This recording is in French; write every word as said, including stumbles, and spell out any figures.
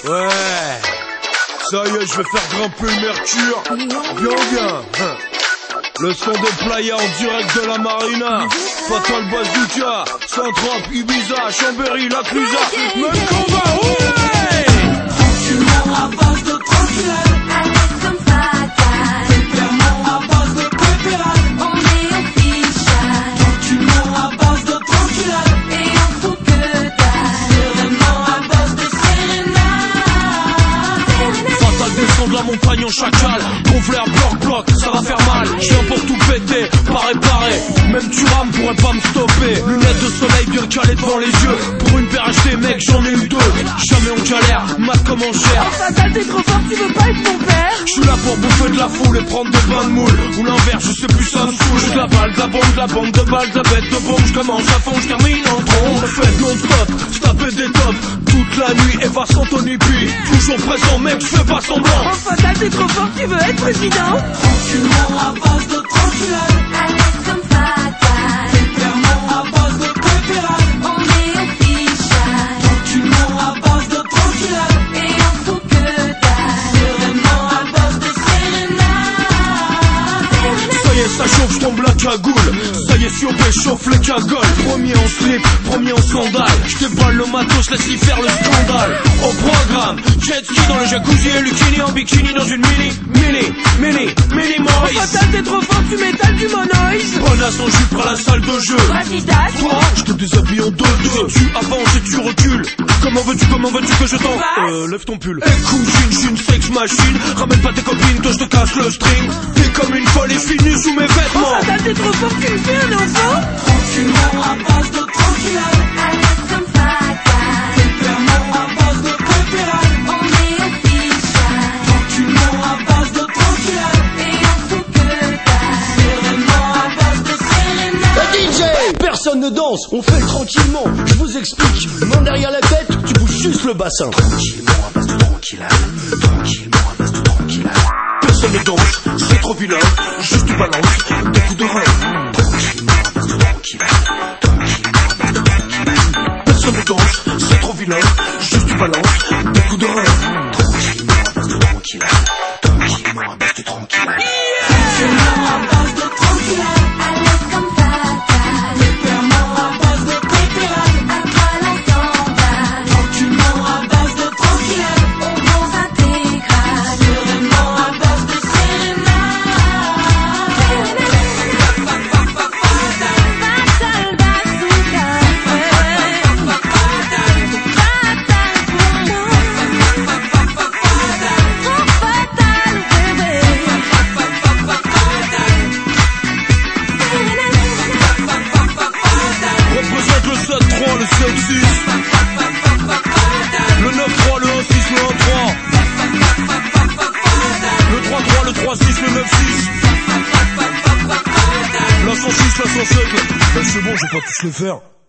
Ouais. Ça y est, je vais faire grimper le mercure. Bien, bien. Le son des Playa en direct de la Marina. Fatal Bazooka, Saint-Trope, Ibiza, Chambéry, La Clusa. Même combat, ouais. Tranquillement à base de tranquillade. Alex comme fatal. Pépèrement à base de pépérade. On est official. Tranquillement à base de tranquillade. Et on fout que dalle. Sereinement à base de sérénade. Fatal descend de la montagne en chacal. Gonfleur bloc bloc, ça va faire mal. Je viens pour tout péter, pas réparer. Même tu rames pourrait pas me stopper. Lunettes de soleil bien calées devant les yeux. Pour une paire achetée mec j'en ai eu deux. Jamais on galère, mat comme en chair. Fatal, t'es trop fort, tu veux pas être mon père? Je suis là pour bouffer de la foule et prendre des bains de moule. Ou l'inverse, je sais plus, ça me saoule. J'ai de la balle, de la bombe, de la bombe, de balle, de la bête, de bombe. Je commence à fond, je termine en trombe. Faites non-stop, se taper des tops. Toute la nuit, Eva Santoni puis toujours présent, mec, je fais pas semblant. Oh Fatal, t'es trop fort, tu veux être président? Tranquillement à base de tranquillade. Alex comme fatal. Pépèrement à base de pépérade. On est official. Tranquillement à base de tranquillade. Et on fout que dalle. Sereinement à base de sérénade. Ça y est, ça chauffe, je tombe la cagoule. Ça y est, si on chauffe les cagoles. Premier en slip, premier en sandales. Je déballe le matos, laisse-y faire le scandale. Au programme, jet ski dans le jacuzzi et Lucini en bikini dans une mini, mini, mini, mini Maurice. Fatal, t'es trop fort, tu m'étales du monoïse. Bonasse en jupe à la salle de jeu. Rasidas. Toi, je te déshabille en deux deux. Tu avances et tu recules. Comment veux-tu, comment veux-tu que je t'en... Euh, lève ton pull. Eh cousine, je suis une sex machine. Ramène pas tes copines, que je te casse le string. T'es comme une folle et finie sous mes vêtements. Oh Fatal, t'es trop fort, tu me fais un enfant? Tranquillement à base de tranquillade. Alex comme fatal. Pépèrement à base de pépérade. On est official. Tranquillement à base de tranquillade. Et on fout que dalle. Sereinement à base de sérénade. D J, personne ne danse, on fait le tranquillement. Je vous explique, main derrière la tête, tu bouges juste le bassin. Tranquillement à base de tranquillade. Tranquillement à base de tranquillade. Personne ne danse, c'est trop vilain. Juste tu balances des coups de rein. Tranquillement à base de tranquillade. Tranquillement à base de tranquillade. Personne ne danse, c'est trop vilain. Juste tu balances des coups de rein. Tranquillement à base de tranquillade. Tranquillement à base de tranquillade. Tranquillement à base de tranquillade. Alex comme fatal. Pépèrement à base de pépérade. À toi l'entendable. Tranquillement à base de tranquillade. On danse intégral. Sereinement à base de sérénade. Fatal bazooka. Fatal pour moi. Trop fatal, bébé. Représente le sept trois, le sept six. Le neuf trois, le un six, le un trois. Le trois trois, le trois six, le neuf six. La cent six, la cent sept. Ben c'est bon, je vais pas tous les faire.